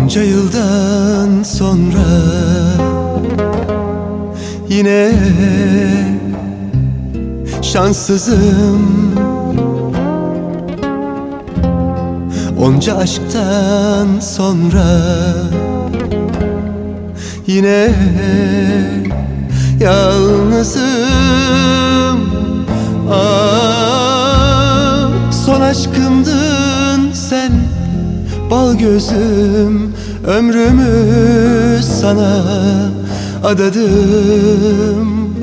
Onca yıldan sonra yine şanssızım. Onca aşktan sonra yine yalnızım. Son aşkımdın sen, bal gözüm, ömrümü sana adadım.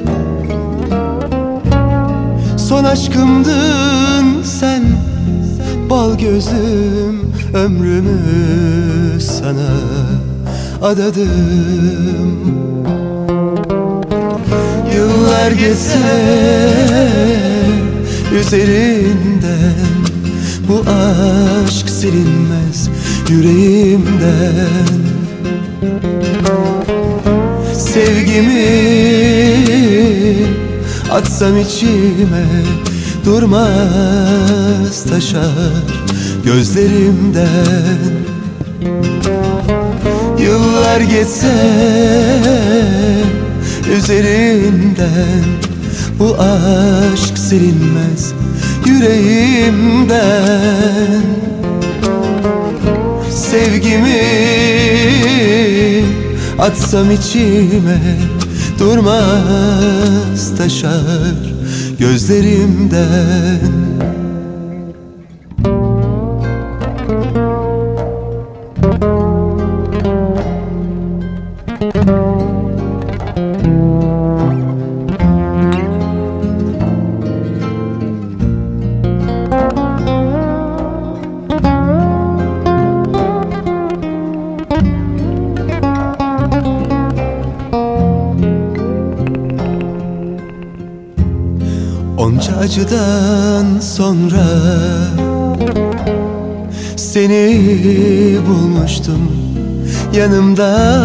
Son aşkımdın sen, bal gözüm, ömrümü sana adadım. Yıllar geçse üzerinden, bu aşk silinmez yüreğimden. Sevgimi atsam içime, durmaz taşar gözlerimden. Yıllar geçse üzerinden, bu aşk silinmez yüreğimden. Sevgimi atsam içime, durmaz taşar gözlerimden. Onca acıdan sonra seni bulmuştum yanımda.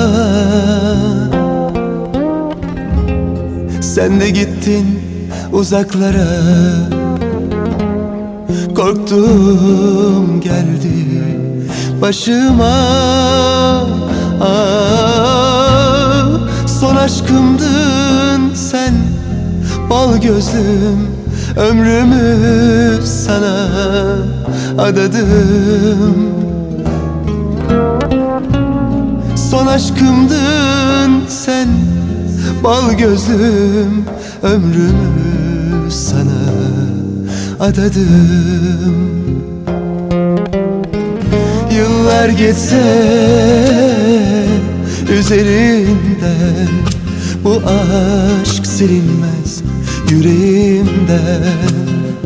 Sen de gittin uzaklara, korktum geldi başıma. Son aşkımdın sen, bal gözlüm, ömrümü sana adadım. Son aşkımdın sen, bal gözlüm, ömrümü sana adadım. Yıllar geçse üzerinden, bu aşk silinmez yüreğimden.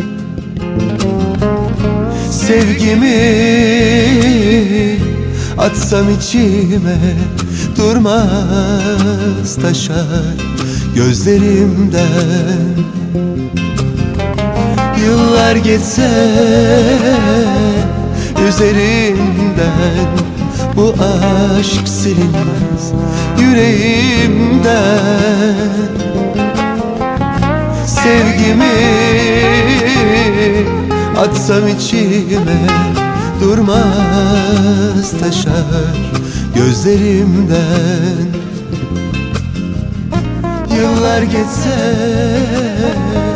Sevgimi atsam içime, durmaz taşar gözlerimden. Yıllar geçse üzerinden, bu aşk silinmez yüreğimden. Sevgimi atsam içime, durmaz taşar gözlerimden. Yıllar geçse